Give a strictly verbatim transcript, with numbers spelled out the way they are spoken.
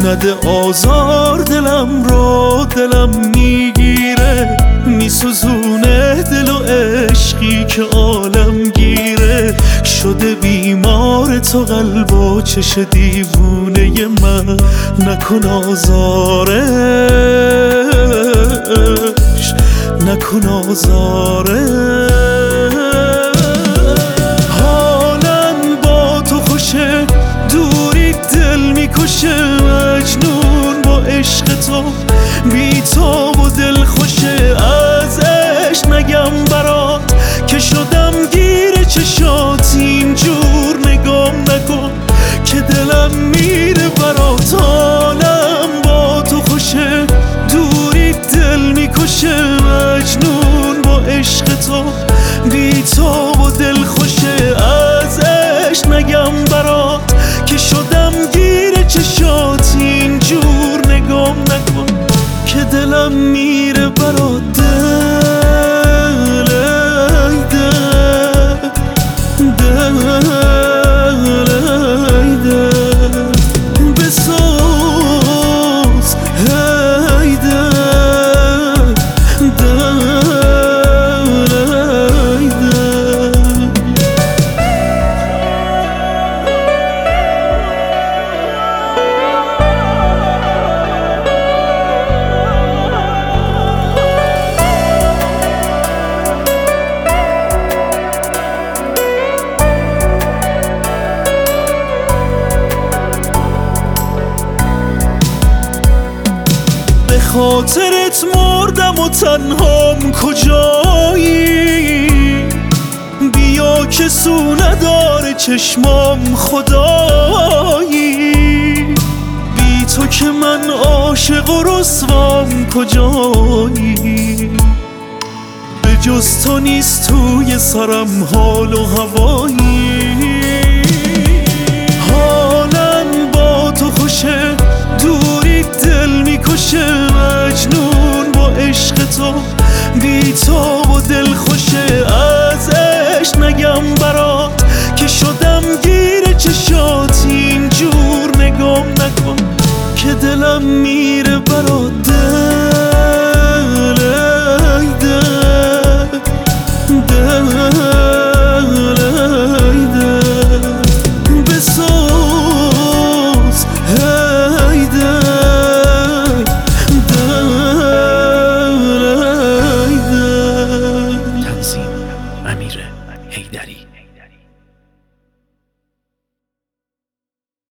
نده آزار دلم رو، دلم میگیره میسوزونه دل و عشقی که عالم گیره. شده بیمار تو قلب و چش دیوونه من، نکن آزارش، نکن آزارش. حالم با تو خوشه، دوری دل میکشه، مجنون با عشق تو، بی تو و دل خوشه. ازش نگم برات که شدم گیر چشات، اینجور نگام نکن که دلم میره برات. حالم با تو خوشه، دوری دل میکشه، مجنون با عشق تو، بی تو و دل خوشه. ازش نگم برات که شدم گیر چشات، اینجور نگام نکن که دلم میره برات. دل ای دل، دل ای دل بسوز، ای دل، دل ای دل. به خاطرت مردم و تنهام کجایی، بیا که سو نداره چشمام خدایی. بی تو که من عاشق و رسوام کجایی، به جز تو نیست توی سرم حال و هوایی. حالم با تو خوشه، دوری دل میکشه، مجنون با عشق تو، بی تو و دل خوشه. ازش نگم برات که شدم گیر چشات، اینجور نگام نکن که دلم میره برات. دل ای دل، دل ای دل بسوز، ای دل، دل ای دل. تنظیم: امیر حیدری.